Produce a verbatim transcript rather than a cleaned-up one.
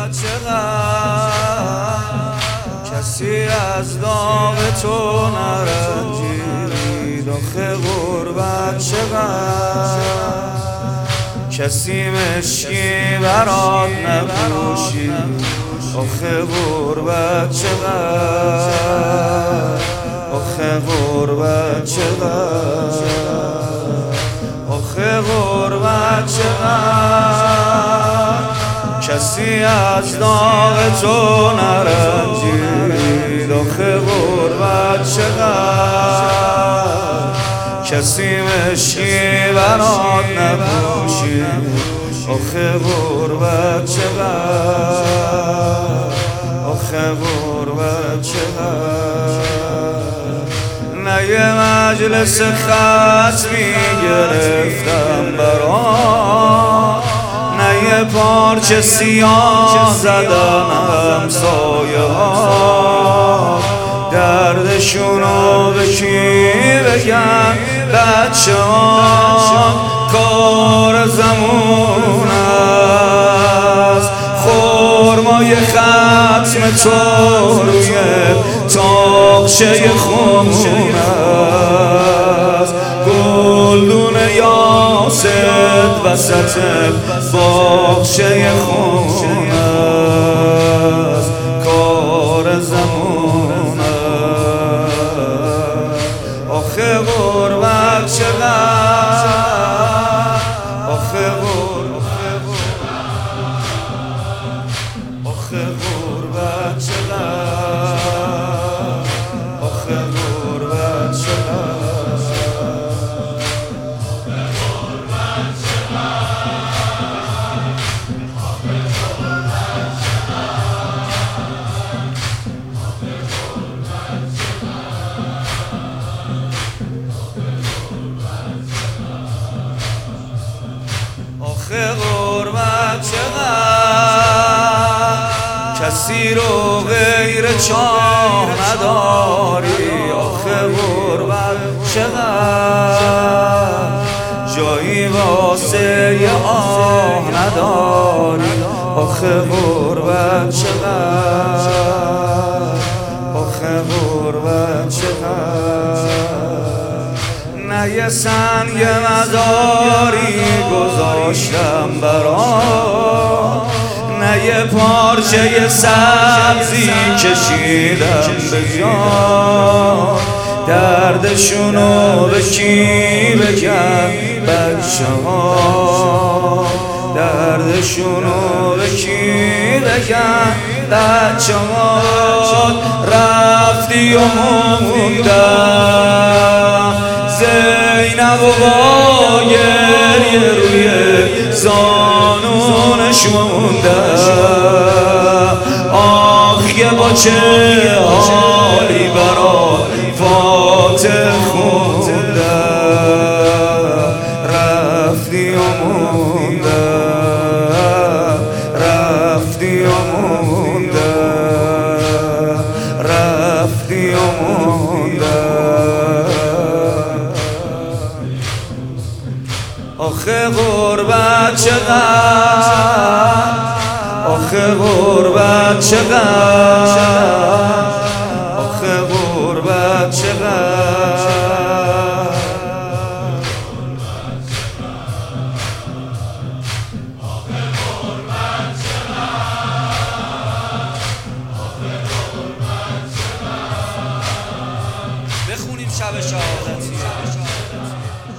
چقدر کسی از داغ تو نرنجید، آخه غربت چقدر کسی مشکی برات نپوشید، آخه غربت چقدر آخه غربت چقدر آخه غربت چقدر کسی از داغ تو نرنجید، آخه غربت چقدر کسی مشکی برات نپوشید، آخه غربت چقدر آخه غربت چقدر نه یه مجلس ختمی گرفتم برات، نه یه پارچه سیاه زدم همسایه ها، دردشونو به کی بگم بچه ها، کار زمون است خرمای ختم تو روی تاقچه خون است، گلدون یاست وسط باغچه خون است، کار زمون است، آخه غربت چقدر آخه غربت آخه غربت چقدر آخه غربت چقدر آخه غربت چقدر کسی رو غیر چاه نداری، آخه غربت چقدر جایی واسه یه آه نداری، آخه غربت چقدر آخه غربت چقدر نه یه سنگ مزاری گذاشتم برات، نه یه پارچه سبزی کشیدم به جا، دردشونو به کی بگم بچه ها، دردشونو به کی بگم بچه ها، رفتی و موندم زینب و با گریه روی زانونش موندم، آخ یه با چه حالی برات فاتح خوندم، رفتی و موندم رفتی و موندم رفتی و موندم، آخه غربت چقدر آخه غربت چقدر آخه غربت چقدر بخونیم شب شهادتی.